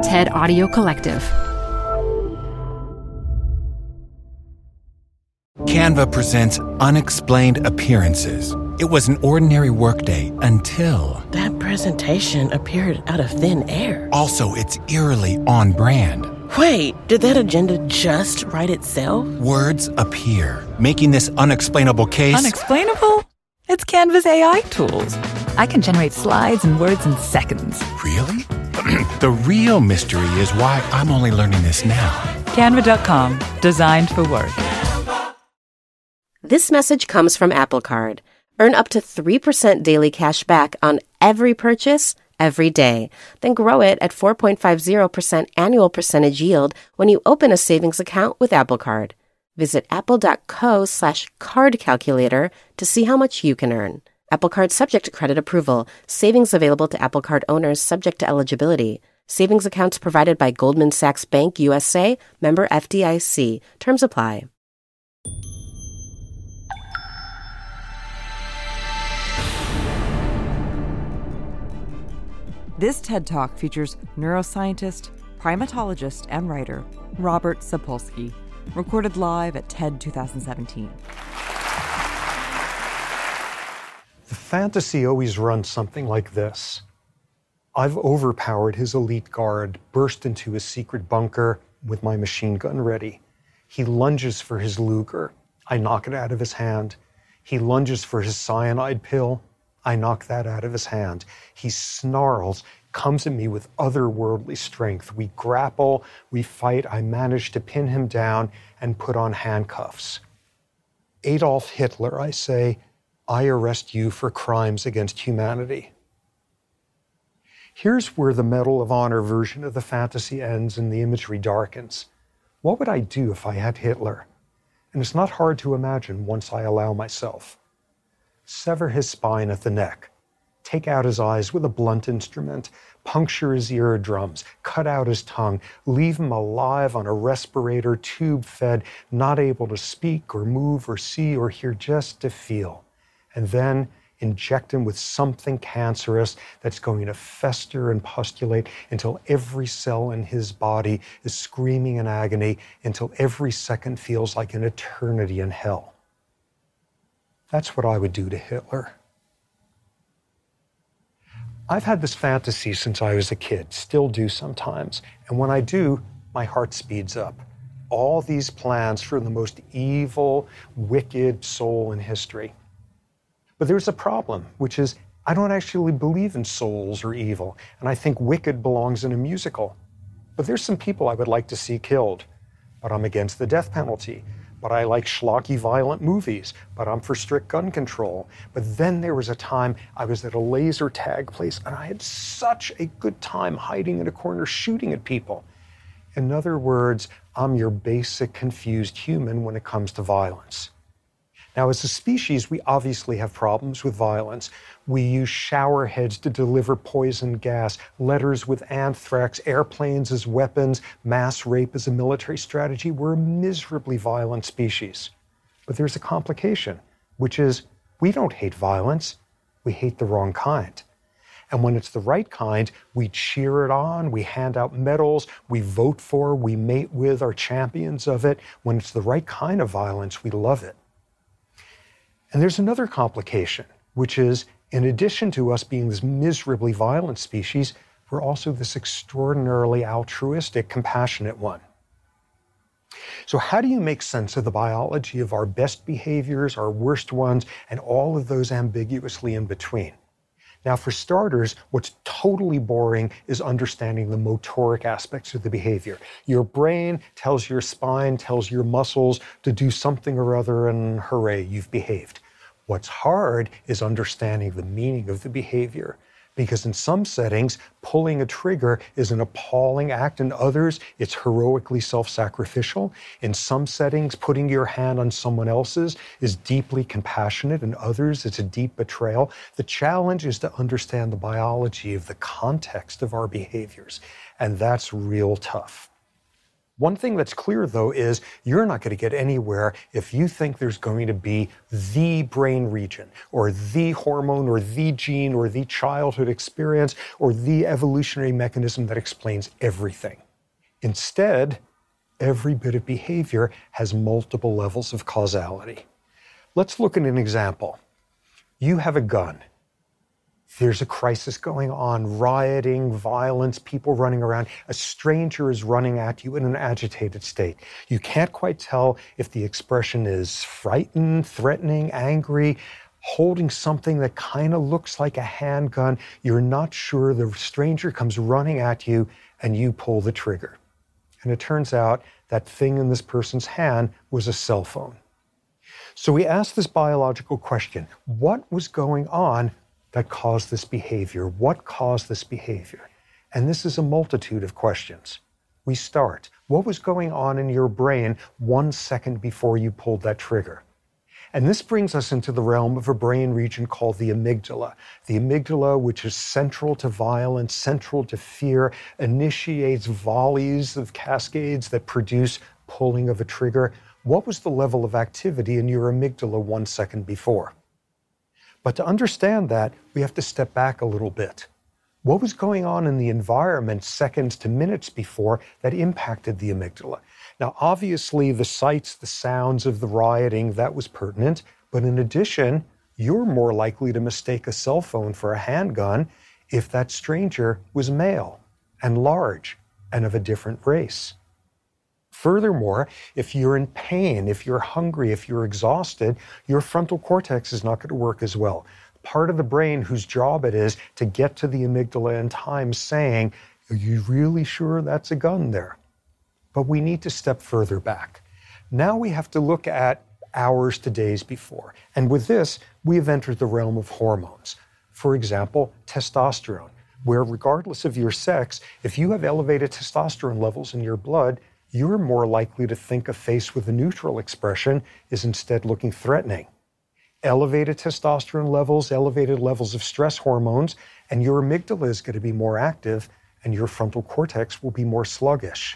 TED Audio Collective. Canva presents Unexplained Appearances. It was an ordinary workday until... That presentation appeared out of thin air. Also, it's eerily on brand. Wait, did that agenda just write itself? Words appear, making this unexplainable case... Unexplainable? It's Canva's AI tools. I can generate slides and words in seconds. Really? The real mystery is why I'm only learning this now. Canva.com, designed for work. This message comes from Apple Card. Earn up to 3% daily cash back on every purchase, every day. Then grow it at 4.50% annual percentage yield when you open a savings account with Apple Card. Visit apple.co/card calculator to see how much you can earn. Apple Card subject to credit approval. Savings available to Apple Card owners subject to eligibility. Savings accounts provided by Goldman Sachs Bank USA, member FDIC. Terms apply. This TED Talk features neuroscientist, primatologist, and writer Robert Sapolsky, recorded live at TED 2017. The fantasy always runs something like this. I've overpowered his elite guard, burst into his secret bunker with my machine gun ready. He lunges for his Luger. I knock it out of his hand. He lunges for his cyanide pill. I knock that out of his hand. He snarls, comes at me with otherworldly strength. We grapple, we fight. I manage to pin him down and put on handcuffs. Adolf Hitler, I say, I arrest you for crimes against humanity. Here's where the Medal of Honor version of the fantasy ends and the imagery darkens. What would I do if I had Hitler? And it's not hard to imagine once I allow myself. Sever his spine at the neck, take out his eyes with a blunt instrument, puncture his eardrums, cut out his tongue, leave him alive on a respirator, tube-fed, not able to speak or move or see or hear, just to feel. And then inject him with something cancerous that's going to fester and pustulate until every cell in his body is screaming in agony, until every second feels like an eternity in hell. That's what I would do to Hitler. I've had this fantasy since I was a kid, still do sometimes. And when I do, my heart speeds up. All these plans for the most evil, wicked soul in history. But there's a problem, which is I don't actually believe in souls or evil, and I think wicked belongs in a musical. But there's some people I would like to see killed. But I'm against the death penalty. But I like schlocky, violent movies, but I'm for strict gun control. But then there was a time I was at a laser tag place, and I had such a good time hiding in a corner shooting at people. In other words, I'm your basic confused human when it comes to violence. Now, as a species, we obviously have problems with violence. We use shower heads to deliver poison gas, letters with anthrax, airplanes as weapons, mass rape as a military strategy. We're a miserably violent species. But there's a complication, which is we don't hate violence. We hate the wrong kind. And when it's the right kind, we cheer it on, we hand out medals, we vote for, we mate with, are champions of it. When it's the right kind of violence, we love it. And there's another complication, which is, in addition to us being this miserably violent species, we're also this extraordinarily altruistic, compassionate one. So how do you make sense of the biology of our best behaviors, our worst ones, and all of those ambiguously in between? Now, for starters, what's totally boring is understanding the motoric aspects of the behavior. Your brain tells your spine, tells your muscles to do something or other, and hooray, you've behaved. What's hard is understanding the meaning of the behavior. Because in some settings, pulling a trigger is an appalling act. In others, it's heroically self-sacrificial. In some settings, putting your hand on someone else's is deeply compassionate. In others, it's a deep betrayal. The challenge is to understand the biology of the context of our behaviors. And that's real tough. One thing that's clear, though, is you're not going to get anywhere if you think there's going to be the brain region or the hormone or the gene or the childhood experience or the evolutionary mechanism that explains everything. Instead, every bit of behavior has multiple levels of causality. Let's look at an example. You have a gun. There's a crisis going on, rioting, violence, people running around. A stranger is running at you in an agitated state. You can't quite tell if the expression is frightened, threatening, angry, holding something that kind of looks like a handgun. You're not sure. The stranger comes running at you and you pull the trigger. And it turns out that thing in this person's hand was a cell phone. So we asked this biological question: what was going on that caused this behavior? What caused this behavior? And this is a multitude of questions. We start, what was going on in your brain 1 second before you pulled that trigger? And this brings us into the realm of a brain region called the amygdala. The amygdala, which is central to violence, central to fear, initiates volleys of cascades that produce pulling of a trigger. What was the level of activity in your amygdala 1 second before? But to understand that, we have to step back a little bit. What was going on in the environment seconds to minutes before that impacted the amygdala? Now, obviously, the sights, the sounds of the rioting, that was pertinent. But in addition, you're more likely to mistake a cell phone for a handgun if that stranger was male and large and of a different race. Furthermore, if you're in pain, if you're hungry, if you're exhausted, your frontal cortex is not going to work as well. Part of the brain whose job it is to get to the amygdala in time saying, are you really sure that's a gun there? But we need to step further back. Now we have to look at hours to days before. And with this, we have entered the realm of hormones. For example, testosterone, where regardless of your sex, if you have elevated testosterone levels in your blood, you're more likely to think a face with a neutral expression is instead looking threatening. Elevated testosterone levels, elevated levels of stress hormones, and your amygdala is going to be more active and your frontal cortex will be more sluggish.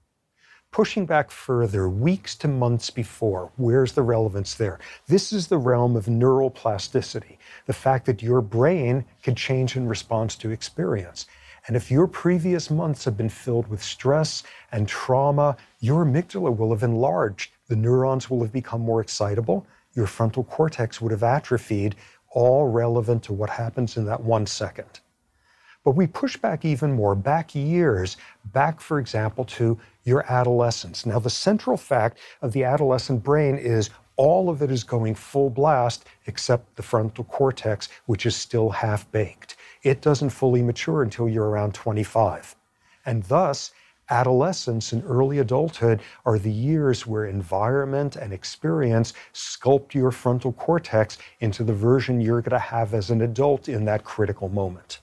Pushing back further, weeks to months before, where's the relevance there? This is the realm of neural plasticity, the fact that your brain can change in response to experience. And if your previous months have been filled with stress and trauma, your amygdala will have enlarged. The neurons will have become more excitable. Your frontal cortex would have atrophied, all relevant to what happens in that 1 second. But we push back even more, back years, back, for example, to your adolescence. Now, the central fact of the adolescent brain is all of it is going full blast except the frontal cortex, which is still half-baked. It doesn't fully mature until you're around 25. And thus, adolescence and early adulthood are the years where environment and experience sculpt your frontal cortex into the version you're going to have as an adult in that critical moment.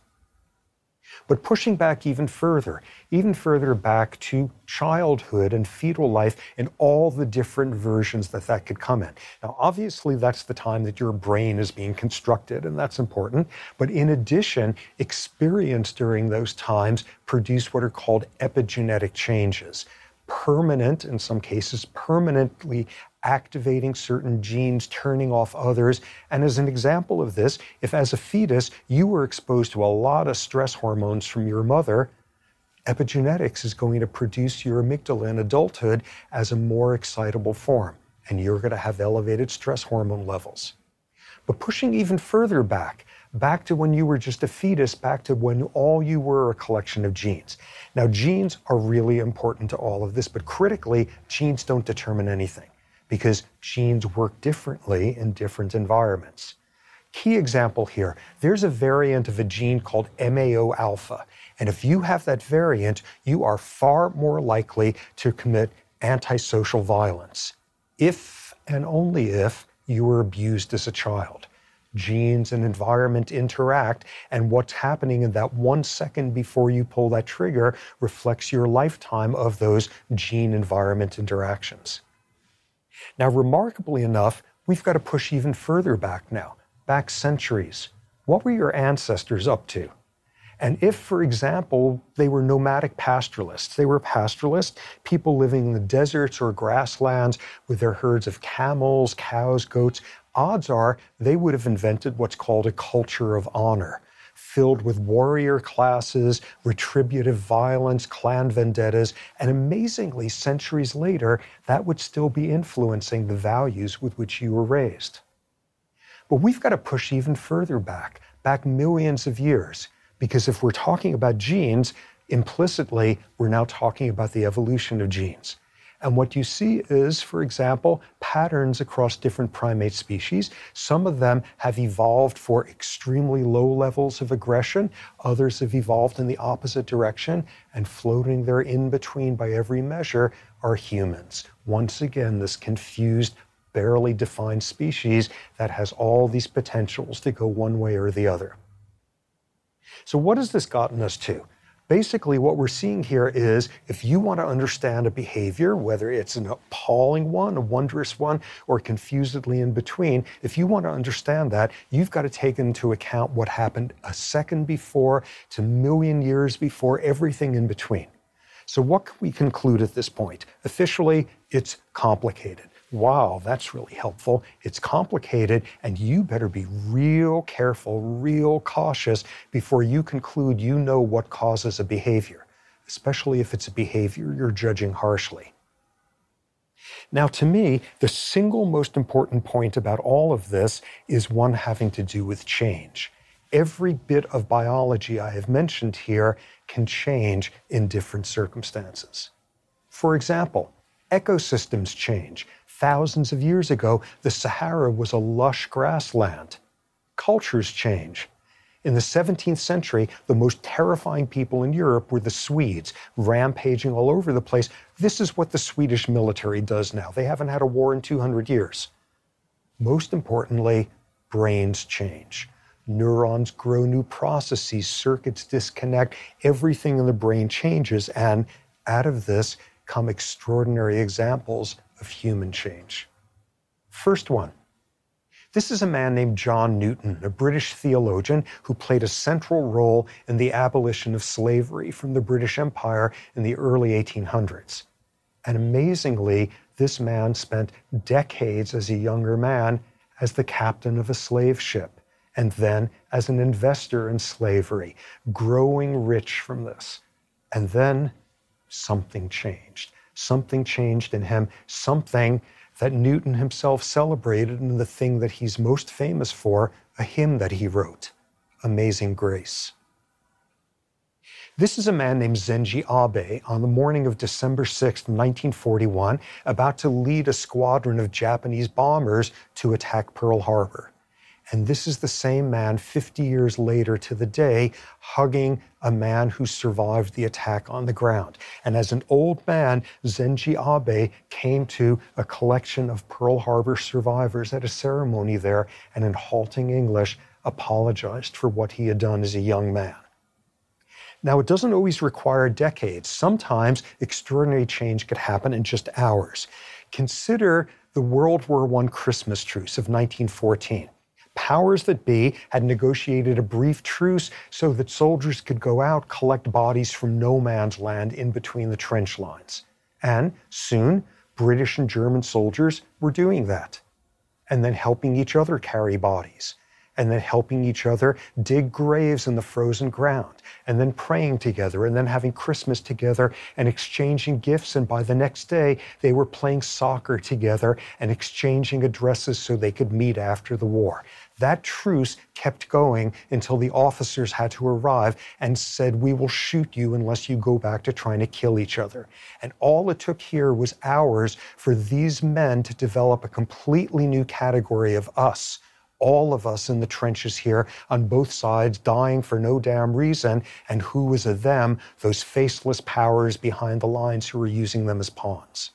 But pushing back even further back to childhood and fetal life and all the different versions that could come in. Now, obviously, that's the time that your brain is being constructed, and that's important. But in addition, experience during those times produce what are called epigenetic changes. Permanent, in some cases, permanently activating certain genes, turning off others. And as an example of this, if as a fetus you were exposed to a lot of stress hormones from your mother, epigenetics is going to produce your amygdala in adulthood as a more excitable form, and you're going to have elevated stress hormone levels. But pushing even further back to when you were just a fetus, back to when all you were a collection of genes. Now, genes are really important to all of this, but critically, genes don't determine anything because genes work differently in different environments. Key example here, there's a variant of a gene called MAO alpha. And if you have that variant, you are far more likely to commit antisocial violence, if and only if you were abused as a child. Genes and environment interact, and what's happening in that 1 second before you pull that trigger reflects your lifetime of those gene-environment interactions. Now, remarkably enough, we've got to push even further back now, back centuries. What were your ancestors up to? And if, for example, they were nomadic pastoralists, people living in the deserts or grasslands with their herds of camels, cows, goats, odds are they would have invented what's called a culture of honor, filled with warrior classes, retributive violence, clan vendettas, and amazingly, centuries later, that would still be influencing the values with which you were raised. But we've got to push even further back millions of years, because if we're talking about genes, implicitly, we're now talking about the evolution of genes. And what you see is, for example, patterns across different primate species. Some of them have evolved for extremely low levels of aggression. Others have evolved in the opposite direction. And floating there in between by every measure are humans. Once again, this confused, barely defined species that has all these potentials to go one way or the other. So what has this gotten us to? Basically, what we're seeing here is if you want to understand a behavior, whether it's an appalling one, a wondrous one, or confusedly in between, if you want to understand that, you've got to take into account what happened a second before to a million years before, everything in between. So what can we conclude at this point? Officially, it's complicated. Wow, that's really helpful. It's complicated, and you better be real careful, real cautious before you conclude you know what causes a behavior, especially if it's a behavior you're judging harshly. Now, to me, the single most important point about all of this is one having to do with change. Every bit of biology I have mentioned here can change in different circumstances. For example, ecosystems change. Thousands of years ago, the Sahara was a lush grassland. Cultures change. In the 17th century, the most terrifying people in Europe were the Swedes, rampaging all over the place. This is what the Swedish military does now. They haven't had a war in 200 years. Most importantly, brains change. Neurons grow new processes, circuits disconnect, everything in the brain changes, and out of this come extraordinary examples of human change. First one. This is a man named John Newton, a British theologian who played a central role in the abolition of slavery from the British Empire in the early 1800s. And amazingly, this man spent decades as a younger man as the captain of a slave ship, and then as an investor in slavery, growing rich from this. And then something changed. Something changed in him, something that Newton himself celebrated in the thing that he's most famous for, a hymn that he wrote, Amazing Grace. This is a man named Zenji Abe on the morning of December 6, 1941, about to lead a squadron of Japanese bombers to attack Pearl Harbor. And this is the same man 50 years later to the day hugging a man who survived the attack on the ground. And as an old man, Zenji Abe came to a collection of Pearl Harbor survivors at a ceremony there and in halting English apologized for what he had done as a young man. Now, it doesn't always require decades. Sometimes extraordinary change could happen in just hours. Consider the World War I Christmas truce of 1914. Powers that be had negotiated a brief truce so that soldiers could go out, collect bodies from no man's land in between the trench lines. And soon, British and German soldiers were doing that. And then helping each other carry bodies. And then helping each other dig graves in the frozen ground. And then praying together. And then having Christmas together and exchanging gifts. And by the next day, they were playing soccer together and exchanging addresses so they could meet after the war. That truce kept going until the officers had to arrive and said, we will shoot you unless you go back to trying to kill each other. And all it took here was hours for these men to develop a completely new category of us. All of us in the trenches here on both sides dying for no damn reason. And who was a them? Those faceless powers behind the lines who were using them as pawns.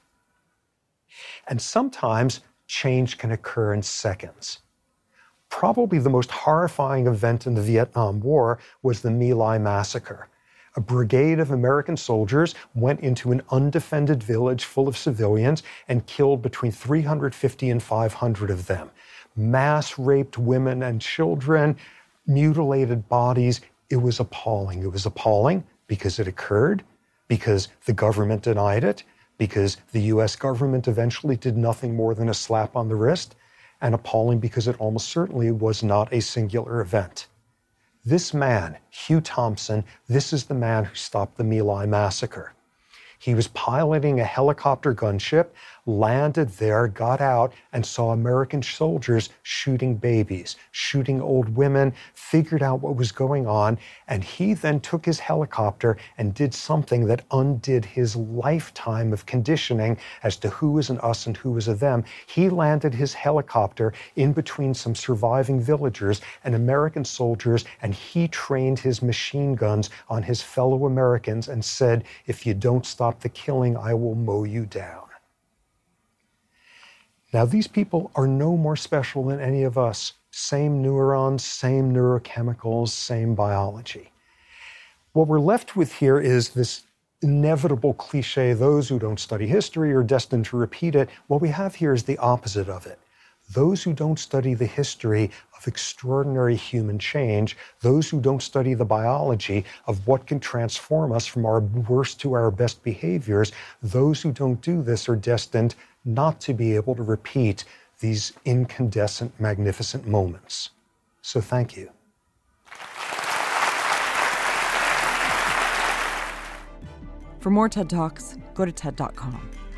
And sometimes change can occur in seconds. Probably the most horrifying event in the Vietnam War was the My Lai massacre. A brigade of American soldiers went into an undefended village full of civilians and killed between 350 and 500 of them. Mass raped women and children, mutilated bodies, It was appalling. It was appalling because it occurred, because the government denied it, because the US government eventually did nothing more than a slap on the wrist, and appalling because it almost certainly was not a singular event. This man, Hugh Thompson, this is the man who stopped the My Lai massacre. He was piloting a helicopter gunship, landed there, got out, and saw American soldiers shooting babies, shooting old women, figured out what was going on, and he then took his helicopter and did something that undid his lifetime of conditioning as to who was an us and who was a them. He landed his helicopter in between some surviving villagers and American soldiers, and he trained his machine guns on his fellow Americans and said, "If you don't stop the killing, I will mow you down." Now, these people are no more special than any of us. Same neurons, same neurochemicals, same biology. What we're left with here is this inevitable cliche, those who don't study history are destined to repeat it. What we have here is the opposite of it. Those who don't study the history of extraordinary human change, those who don't study the biology of what can transform us from our worst to our best behaviors, those who don't do this are destined not to be able to repeat these incandescent, magnificent moments. So thank you. For more TED Talks, go to TED.com.